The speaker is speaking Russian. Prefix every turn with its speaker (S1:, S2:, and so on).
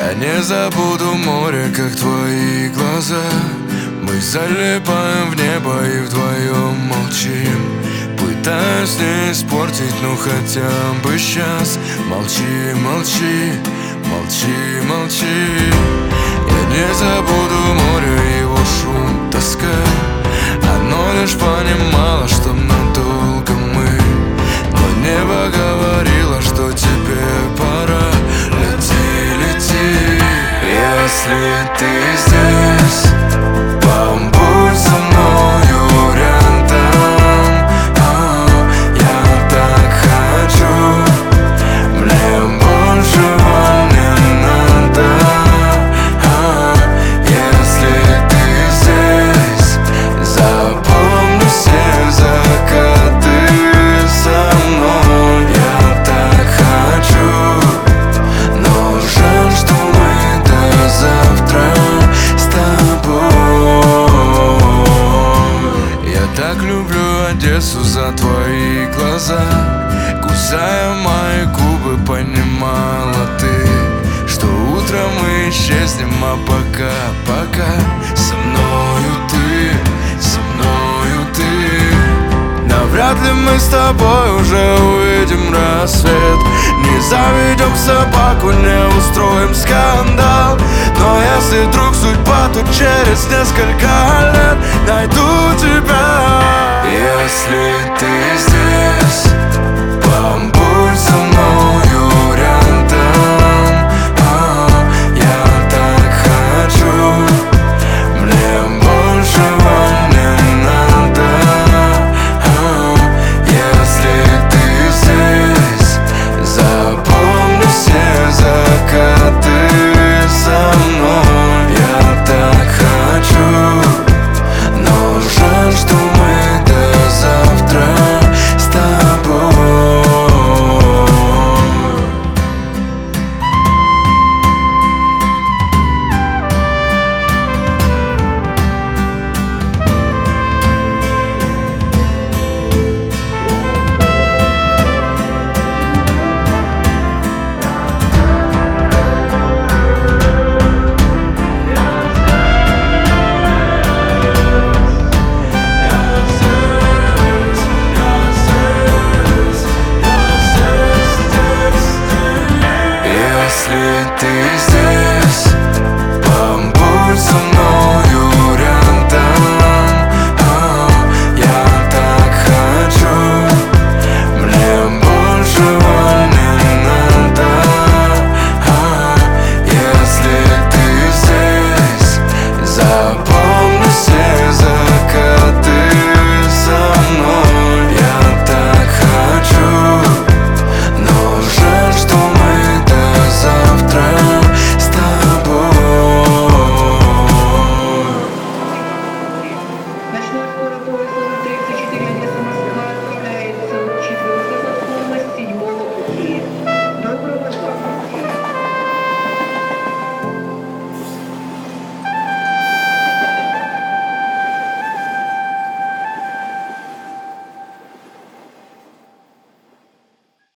S1: Я не забуду море, как твои глаза. Мы залипаем в небо и вдвоем молчим. Пытаюсь не испортить, ну хотя бы сейчас. Молчи, молчи, молчи, молчи. Я не забуду море, его шум, тоска. Оно лишь понимало, что надолго мы. Но небо говорило, что тебе пора. Лети, лети. Если ты здесь, побудь со мною рядом. Я так хочу, мне большего не надо. Если ты здесь, запомни все закаты со мной. Я так хочу, но жаль, что мы до завтра с тобой. Я так люблю Одессу за твои глаза. Кусая мои губы, понимала ты, что утром мы исчезнем, а пока со мною ты, со мною ты. Навряд ли мы с тобой уже увидим рассвет. Не заведем собаку, не устроим скандал. Но если вдруг судьба, то через несколько лет найду тебя. Если ты здесь, побудь со мною рядом. Я так хочу, мне большего не надо. Если ты здесь, запомни все закаты со мной. Я так хочу, но жаль, что мы до завтра с тобой. Если ты здесь, побудь со мной.